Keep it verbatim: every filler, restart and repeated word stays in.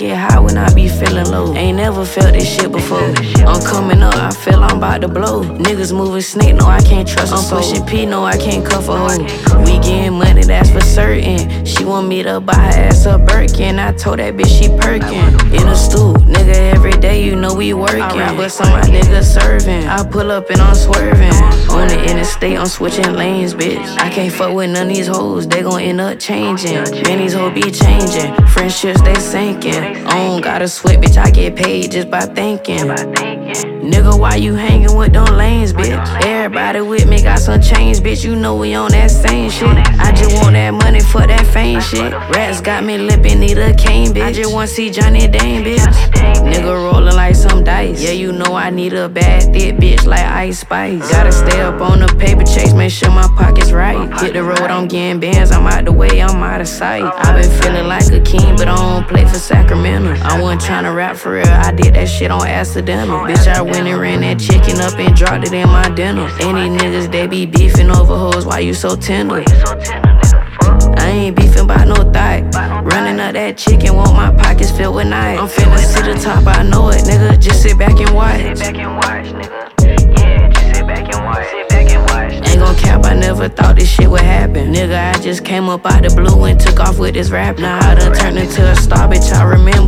get high when I be feeling low. Ain't never felt this shit before. I'm coming up, I feel I'm about to blow. Niggas moving snake, no, I can't trust a soul. I'm pushing P, no, I can't cuff a hoe. We getting money, that's for certain. She want me to buy her ass a Birkin. I told that bitch she perkin'. In a stool, nigga, every day you know we working. But some of my niggas serving. I pull up and I'm swerving. On the interstate, I'm switching lanes, bitch. I can't fuck with none of these hoes, they gon' end up changing. Man, these hoes be changing. Friendships, they sinking. I don't gotta sweat, bitch, I get paid just by thinking. Nigga, why you hanging with them lanes, bitch? Everybody with me got some change, bitch. You know we on that same shit. I just want that money for that fame shit. Rats got me lippin', need a cane, bitch. I just wanna see Johnny Dane, bitch. Nigga rolling like some dice. Yeah, you know I need a bad thick bitch like Ice Spice. Gotta stay up on the paper chase, make sure my pocket's right. Hit the road, I'm getting bands, I'm out the way, I'm out of sight. I been feeling like a king, but I don't play for Sacramento. I wasn't tryna rap for real, I did that shit on accidental. Bitch, I went and ran that chicken up and dropped it in my dinner. Any niggas, they be beefing over hoes, why you so tender? I ain't beefing by no thigh. Running up that chicken, want my pockets filled with knives. I'm finna see the top, I know it, nigga. Just sit back and watch. Ain't gon' cap, I never thought this shit would happen. Nigga, I just came up out the blue and took off with this rap. Now I done turned into a star, bitch, I remember